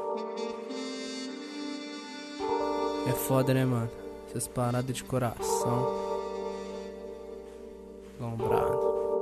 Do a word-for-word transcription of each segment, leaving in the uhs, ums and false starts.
É foda, né, mano? Essas paradas de coração. Lombrado.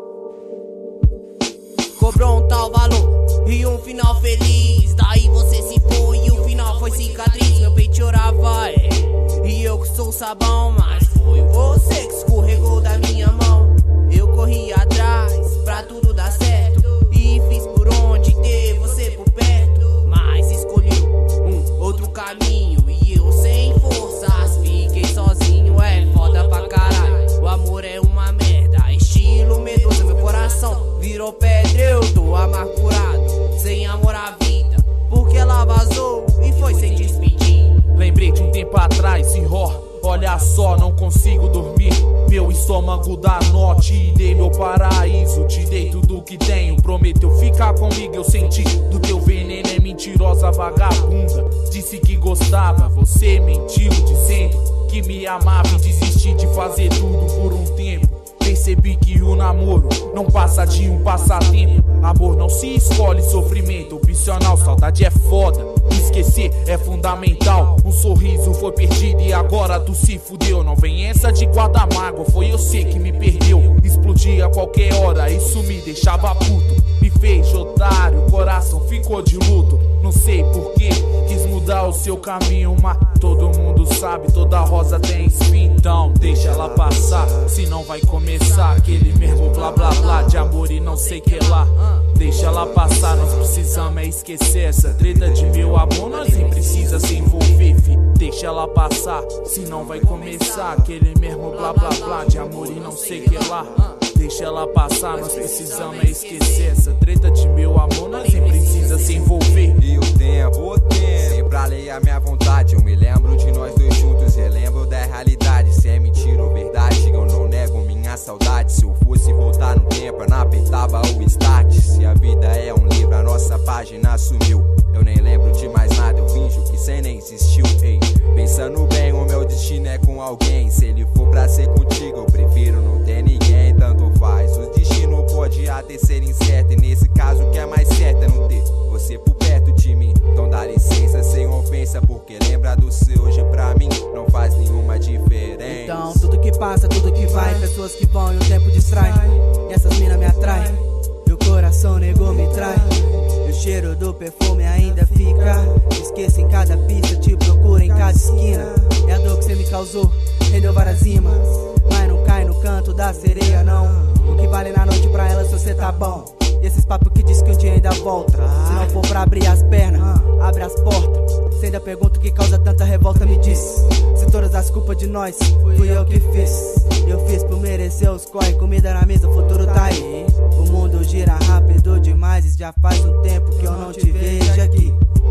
Cobrou um tal valor e um final feliz. Daí você se foi e o final foi cicatriz. Meu peito chorava, é. E eu que sou sabão, mas foi você que escorregou da minha mão. Eu corri atrás pra tudo dar certo e fiz por onde ter você por perto, mas escolhi um outro caminho e eu sem forças fiquei sozinho. É foda pra caralho, o amor é uma merda. Estilo Medusa, meu coração virou pedra. Eu tô amargurado, sem amor à vida, porque ela vazou e foi sem despedir. Lembrei de um tempo atrás, e ó, olha só, não consigo dormir. Meu estômago dá nó, te dei meu paraíso, te dei tudo que tenho. Prometeu ficar comigo, eu senti do teu veneno, é mentirosa vagabunda. Disse que gostava, você mentiu, dizendo que me amava e desistir de fazer tudo por um tempo. Percebi que o namoro não passa de um passatempo. Amor não se escolhe, sofrimento opcional. Saudade é foda, esquecer é fundamental. Um sorriso foi perdido e agora tu se fudeu. Não vem essa de guarda-mágoa, foi eu sei que me perdeu. Explodia a qualquer hora, isso me deixava puto. Me fez otário, coração ficou de luto. Não sei porquê, quis mudar o seu caminho, mas todo mundo sabe, toda rosa tem espinho. Então deixa ela passar, senão vai começar aquele mesmo blá blá blá de amor e não sei que lá. Deixa ela passar, nós precisamos é esquecer essa treta de meu amor, nós nem precisa se envolver, fi. Deixa ela passar, senão vai começar aquele mesmo blá blá blá de amor e não sei que lá. Deixa ela passar, nós precisamos é esquecer essa treta de meu amor, nós nem precisa se envolver. E o tempo, o tempo, sempre alheia a minha vontade. Eu me lembro de nós dois juntos, relembro da realidade. Se é mentira ou verdade, eu não nego minha saudade. Se eu fosse voltar no tempo, eu não apertava o start. Se a vida é um livro, a nossa página sumiu. Eu nem lembro de mais nada, eu finjo que cê nem existiu. Ei, pensando bem, o meu destino é com alguém. Se ele for pra ser contigo, eu prefiro não ter ninguém. Tanto faz, o destino pode até ser incerto, e nesse caso o que é mais certo é não ter você por perto de mim. Então dá licença sem ofensa, porque lembra do seu hoje pra mim não faz nenhuma diferença. Então tudo que passa, tudo que vai, pessoas que vão e o tempo distrai. E essas minas me atraem, e o coração negou me trai. E o cheiro do perfume ainda fica. Esqueça em cada pista, te procura em cada esquina. É a dor que cê me causou, rendeu várias rimas, mas não cai no canto da sereia não. O que vale na noite pra ela se você tá bom. E esses papos que diz que um dia ainda volta. Se não for pra abrir as pernas, abre as portas. Se ainda pergunta o que causa tanta revolta, me diz. Se todas as culpas de nós fui eu que fiz. Eu fiz por merecer os corre, comida na mesa, o futuro tá aí. O mundo gira rápido demais e já faz um tempo que eu não te vejo aqui.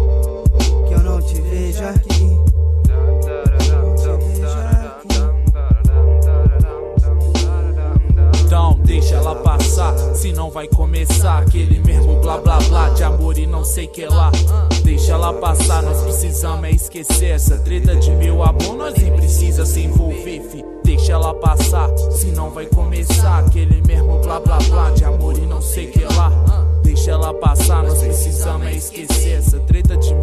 Que eu não te vejo aqui. Então deixa ela passar, senão vai começar aquele mesmo blá blá blá de amor e não sei que lá. Deixa ela passar, nós precisamos é esquecer essa treta de meu amor, nós nem precisa se envolver, fi. Deixa ela passar, senão vai começar aquele mesmo blá blá blá de amor e não sei que lá. Deixa ela passar, nós precisamos é esquecer essa treta de